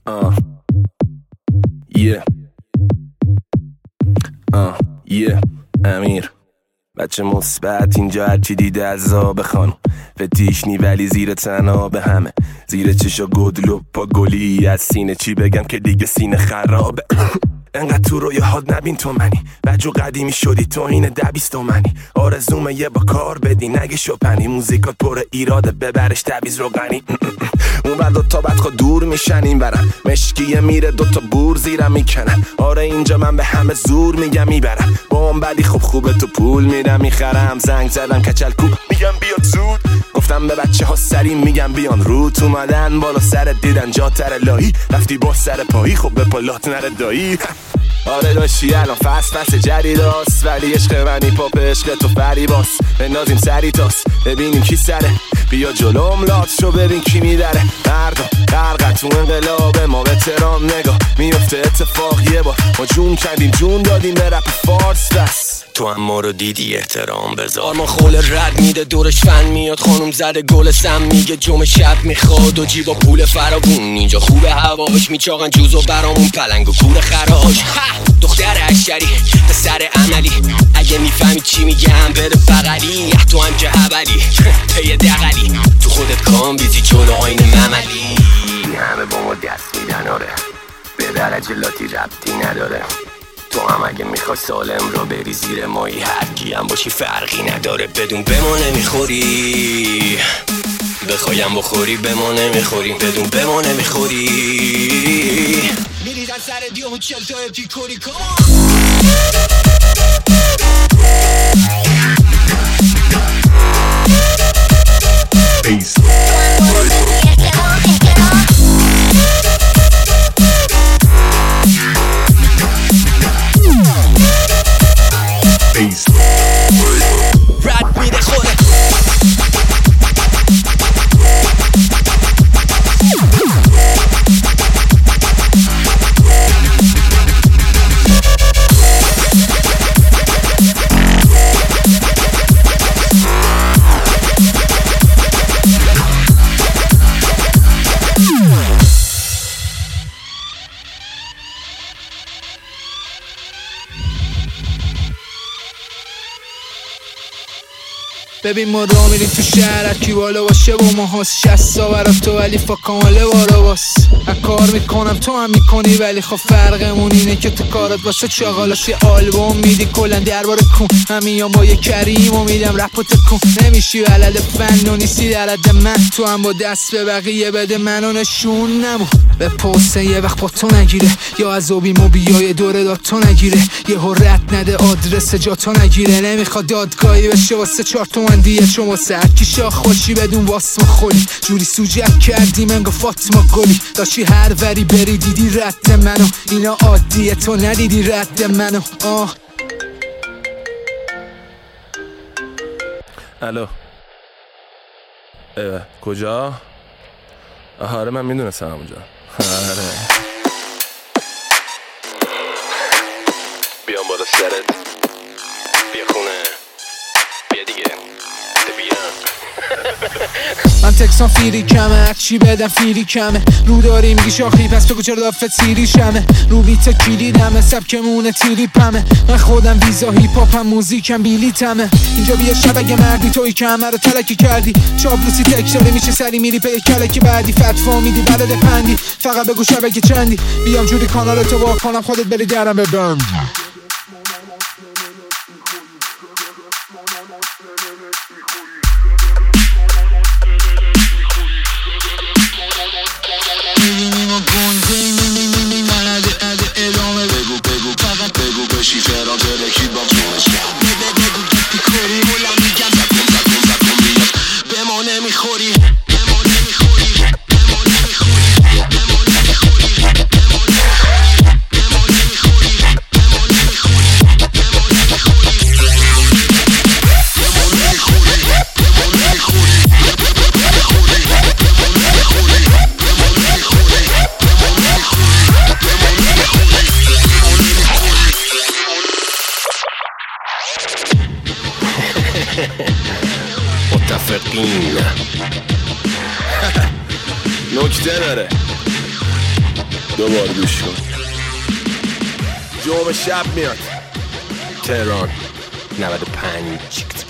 یه امیر بچه مثبت اینجا هرچی دیده از آب خانم فتیشنی ولی زیر تنها به همه زیر چشا گدلو پا گلی از سینه چی بگم که دیگه سینه خرابه انقدر تو رویاهات نبین تو منی بجو قدیمی شدی تو این 10-20 تومنی آرزومه یه با کار بدی نگه شپنی موزیکات پر ایراده ببرش تبیز روغنی اون بر دوتا بدخوا دور میشن این برن مشکیه میره دوتا بور زیرم میکنن آره اینجا من به همه زور میگم میبرم با اون بدی خب خوبه تو پول میرم میخرم زنگ زدم کچل کوب میگم بیاد زود گفتم به بچه ها سری میگم بیان روت اومدن بالا سرت دیدن جا تر لایی رفتی با سر پایی خب به پالات نره دایی آره داشتی الان فصل جدید هست ولی عشق منی پاپ عشق تو فریباس بندازیم سری تاس ببینیم کی سره بیا جلوم لات شو ببین کی میدره مردم غرقن تو انقلاب ما وتران نگاه میفته اتفاق یه بار ما جون کردیم جون دادیم به رپ فارس بس تو هم ما رو دیدی احترام بذار آرما خول رد میده دورش فن میاد خانم زده گل سم میگه جمع شب میخواد و جیبا پول فراوون اینجا خوبه هواش میچاقن جوزو برامون پلنگ و کور خراش دختر اشتری پسر عملی اگه میفهمی چی میگم بده بغلی تو هم که اولی پی دقلی تو خودت کام بیزی جلو آین مملی همه با ما دست میدن آره به درجه لاتی ربطی نداره تو هم اگه میخوای سالم رو بری زیر مایی هرکی هم باشی فرقی نداره بدون به ما نمیخوری بخوایم بخوری به ما نمیخوری بدون به ما نمیخوری میریدن سر دیو چل تا پیکوری کن Peace. Peace. رد میده خوره ببین ما را میریم تو شهر کی بالا باشه با ما هاست 60 برات تو ولی فاکاماله بارا باس کار میکنم تو هم میکنی ولی خب فرقمون اینه که تو کارات باشه چاقالاش یه آلبوم میدی کلن درباره کن همین یا با یه کریم و میدم رپ و تکن نمیشی علل فن و نیستی در حد من تو هم با دست به بقیه بده منو نشون نمو به پوسته یه وقت با تو نگیره یا از اوبی موبیای دوره داد تو نگیره یه رد نده آدرس جا تو نگیره نمیخواد دادگاهی بشه واسه 4 تومن دیگه چون واسه هرکی شاخ باشی بدون واسم خولی جوری سوجت کردی منگو فاطمه گلی داشتی هر وری بری دیدی رد منو اینا عادیه تو ندیدی رد منو الو کجا؟ آره من میدونستم اونجا آره بیام بالا سرت بیا خونه بیا دیگه بیا من تکسان فیری کمه هرچی بدم فیری کمه رو داری میگی شاخی پس بگو چرا دافت سیری شمه رو بیت کلیدمه سبکمونه تیری پمه من خودم ویزا هیپ هاپم موزیکم بیلیتمه اینجا بیا شب اگه مردی توی که همه رو تلکی کردی چابلوسی تک شده میشه سری میری پی کلکی بعدی فتوا میدی بلد پندی فقط بگو شب اگه چندی بیام جوری کانال تو با کنم خودت بری درم ببند متفقین نکته داره دوبار گوش کن. جمعه شب میاد تهران 95.